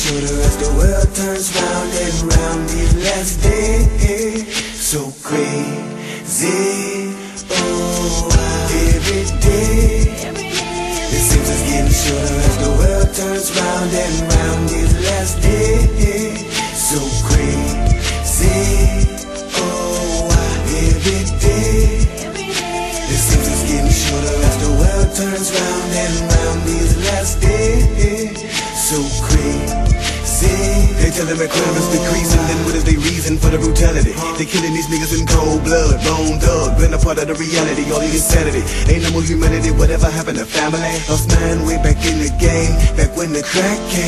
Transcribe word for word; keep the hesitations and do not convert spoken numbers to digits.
shorter as the world turns round and round these last days. So crazy, oh, every day it seems it's getting shorter as the world turns round and round these last days. So crazy, oh, every day it seems it's getting shorter as the world turns round and round these last days. So crazy. They telling me crime is decreasing, then what is they reason for the brutality? They killing these niggas in cold blood, bone dug, been a part of the reality, all the insanity. Ain't no more humanity, whatever happened to family? Lost man way back in the game, back when the crack came.